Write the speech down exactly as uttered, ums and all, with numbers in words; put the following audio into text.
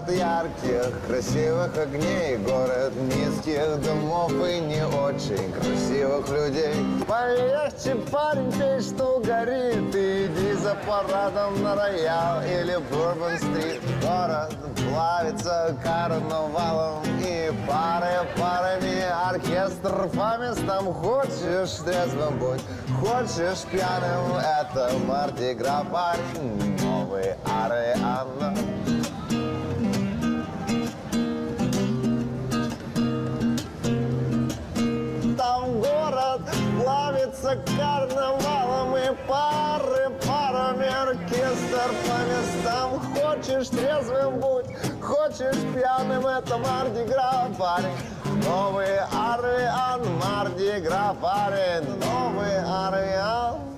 Город ярких, красивых огней, город низких домов и не очень красивых людей. Полегче, парень, пей, что горит, и иди за парадом на Роял или Бурбон-стрит. Город плавится карнавалом и пары парами, оркестр по местам. Хочешь трезвым будь, хочешь пьяным, это Марди-Гра, парень, новый Ариана. Там город плавится карнавалом и пары парами, оркестр по местам. Хочешь трезвым будь, хочешь пьяным, это Марди-Гра, парень, новый Ариан. Марди-Гра, парень, новый Ариан.